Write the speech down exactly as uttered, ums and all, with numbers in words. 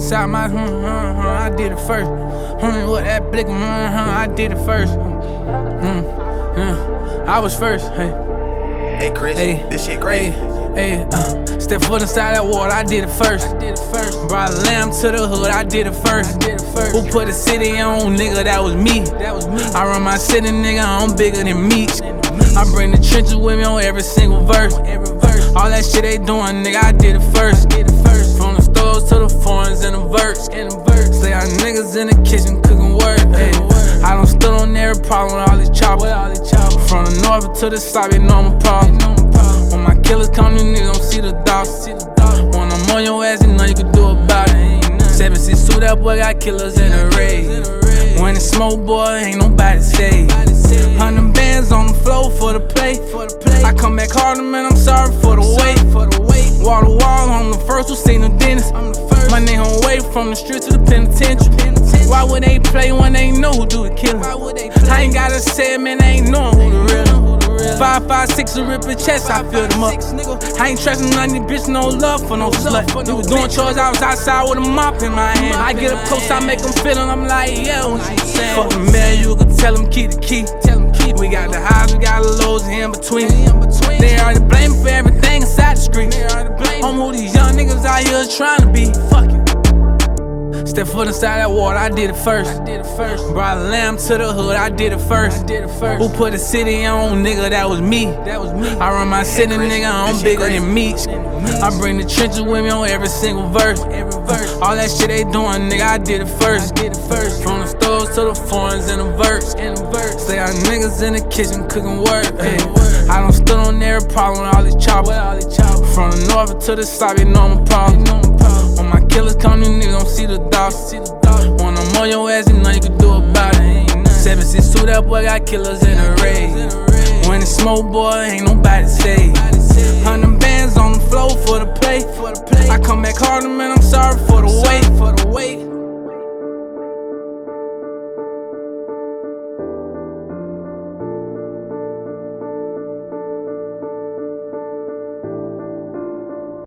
inside my, hmm, hmm, hmm, I did it first. Hmm, what that blick, hmm, hmm, I did it first. Hmm, hmm, I was first, hey. Hey Chris, hey, this shit great. Hey, hey, uh, step foot inside that water, I did it first. I did it first. Brought a lamb to the hood, I did it first. I did it first. Who put the city on, nigga? That was me. That was me. I run my city, nigga. I'm bigger than Meech. I bring the trenches with me on every single verse. Every verse. All that shit they doing, nigga, I did it first. Did it first. From the stores to the foreigns in the verse. In the verse. Say our niggas in the kitchen cooking work. Hey, I done stood on every problem with all these choppers. From the north to the south, you know I'm a problem. When my killers come, you niggas don't see the dots. When I'm on your ass, you know you can do about it. seven six two, that boy got killers in the raid. When it's smoke, boy, ain't nobody safe. Hundred bands on the floor for the play. I come back harder, man, I'm sorry for the wait. Wall to wall, I'm the first who seen the dentist. My nigga on way from the street to the penitentiary. Why would they play when they know who do the killing? I ain't gotta say it, man, they ain't knowing who the real. Five, five, six, a rip a chest, I filled them up. I ain't trusting none of these bitch, no love for no slut. You was doing chores, I was outside with a mop in my hand. I get up close, I make them feel it, I'm like, yeah, what you saying? Fuck the man, you can tell him keep the key. We got the highs, we got the lows in between. They already blame me for everything inside the street. I'm who these young niggas out here trying to be. Fuck it. Step foot inside that water, I did it first. I did it first. Brought a lamb to the hood, I did it first. I did it first. Who put the city on, nigga? That was me. That was me. I run my city, nigga. I'm bigger than Meech. I bring the trenches with me on every single verse. Every verse. All that shit they doing, nigga. I did it first. I did it first. From the stores to the foreigns in the verse. In the verse. Say our niggas in the kitchen cooking work. Hey. I done stood on every problem with all these choppers. From the north to the south, you know I'm a problem. When my killers come, you niggas don't see the dots. When I'm on your ass, you know you can do about it. seven six two, that boy got killers in the raid. When it's smoke, boy, ain't nobody safe. Hundred bands on the floor for the play. I come back harder, man, I'm sorry for the wait.